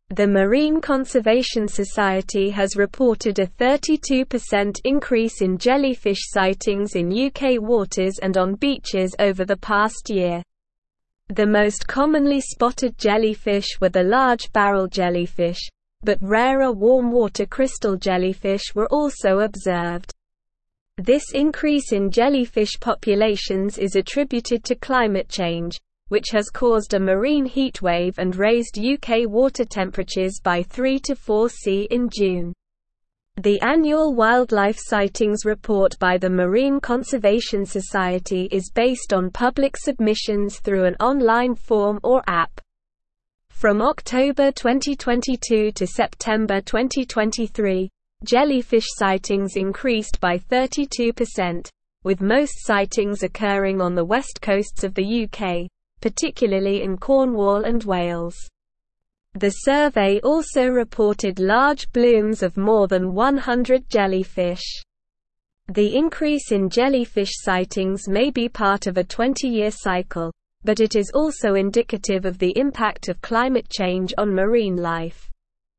The Marine Conservation Society has reported a 32% increase in jellyfish sightings in UK waters and on beaches over the past year. The most commonly spotted jellyfish were the large barrel jellyfish, but rarer warm water crystal jellyfish were also observed. This increase in jellyfish populations is attributed to climate change, which has caused a marine heatwave and raised UK water temperatures by 3 to 4 C in June. The annual wildlife sightings report by the Marine Conservation Society is based on public submissions through an online form or app. From October 2022 to September 2023, jellyfish sightings increased by 32%, with most sightings occurring on the west coasts of the UK, particularly in Cornwall and Wales. The survey also reported large blooms of more than 100 jellyfish. The increase in jellyfish sightings may be part of a 20-year cycle, but it is also indicative of the impact of climate change on marine life.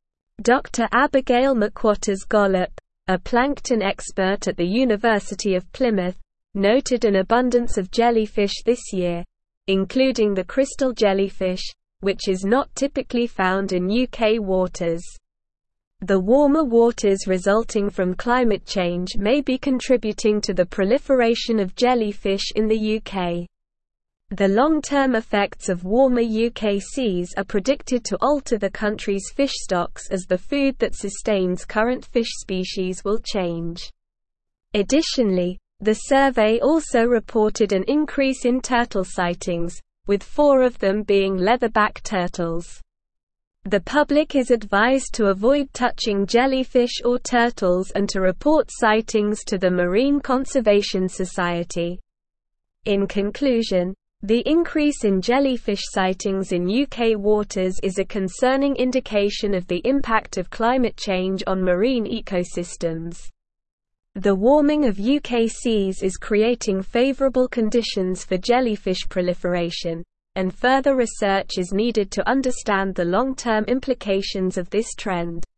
Dr. Abigail McWatters-Gollop, a plankton expert at the University of Plymouth, noted an abundance of jellyfish this year, including the crystal jellyfish, which is not typically found in UK waters. The warmer waters resulting from climate change may be contributing to the proliferation of jellyfish in the UK. The long-term effects of warmer UK seas are predicted to alter the country's fish stocks as the food that sustains current fish species will change. Additionally, the survey also reported an increase in turtle sightings, with 4 of them being leatherback turtles. The public is advised to avoid touching jellyfish or turtles and to report sightings to the Marine Conservation Society. In conclusion, the increase in jellyfish sightings in UK waters is a concerning indication of the impact of climate change on marine ecosystems. The warming of UK seas is creating favourable conditions for jellyfish proliferation, and further research is needed to understand the long-term implications of this trend.